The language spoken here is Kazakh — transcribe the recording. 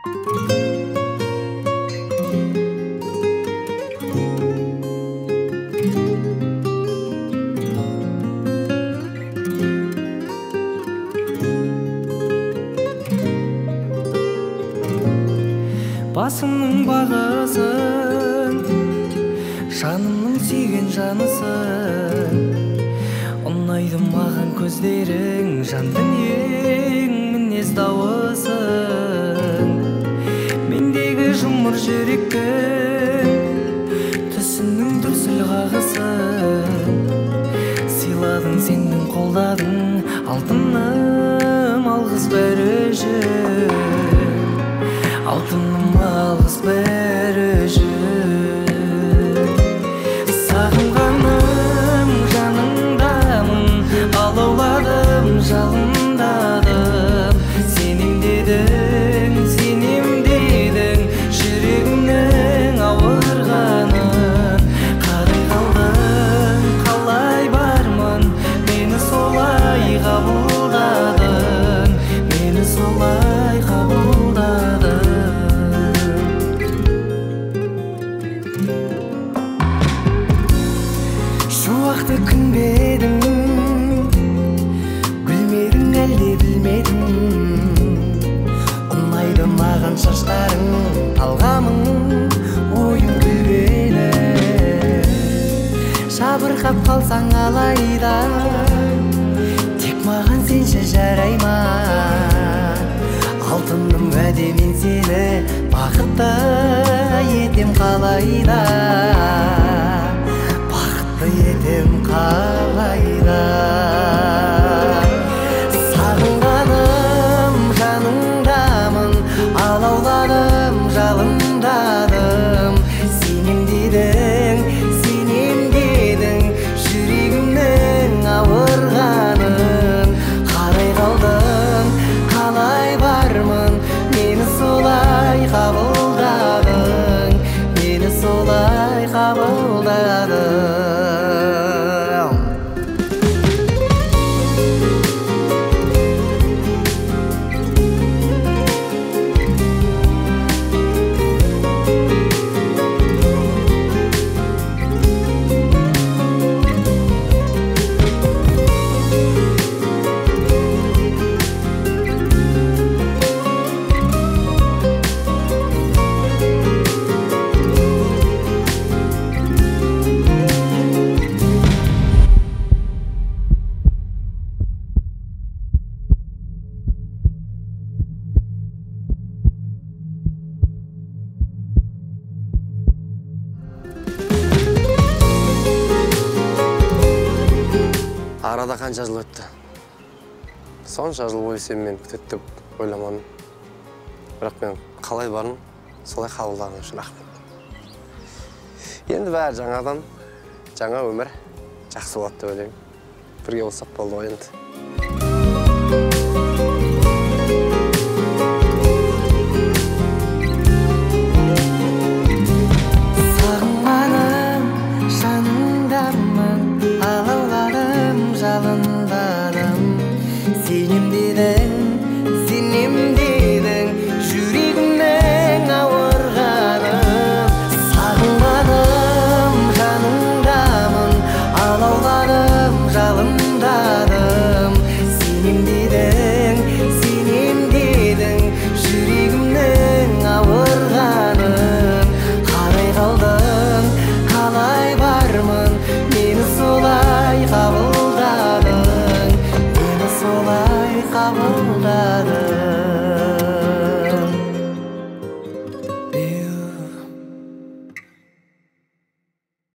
Басымның бағысын, жанымның сүйген жанысың. Ұнайды маған көздерің, жан дүниең, мінез дауысың. Мендегі жұмыр жүректің, түсіңнің дүрсіл қағысын. Сыйладың сенің қолдадың, алтыным алғыс бәрі үшін. Алтыным алғыс бәрі үшін. Сағынғаным жаныңдамын, алауладым жалындадым. Сенем дедің, жүрегімнің ауырғанын. Қарай қалдың, қалай бармын, мені солай қабылдадың, мені солай қабылдадың. Шуақты күнбедің, гүлмедің әлде білмедің. Ұнайды маған шаштарың, талғамың, ойың күлгені. Жабырқап қалсаң алайда, тек маған сенші жарай ма? Алтыным уәде мен сені бақытты етем қалайда, бақытты етем қалайда. Сағынғаным жаныңдамын, алауладым жалындадым. Сенем дедің, жүрегімнің ауырғанын. Қарай қалдың, қалай бармын, мені солай қабылдадың, мені солай қабылдадың. Арада қанша жыл өтті. Сонша жыл бойы сен мені күтеді деп ойламадым. Бірақ мен қалай барын, солай қабылдағаның үшін рахмет. Енді бәрі жаңадан, жаңа өмір жақсы болады деп ойлаймын. Бірге болсақ болды ғой енді. Жалындадым, сенем дедің,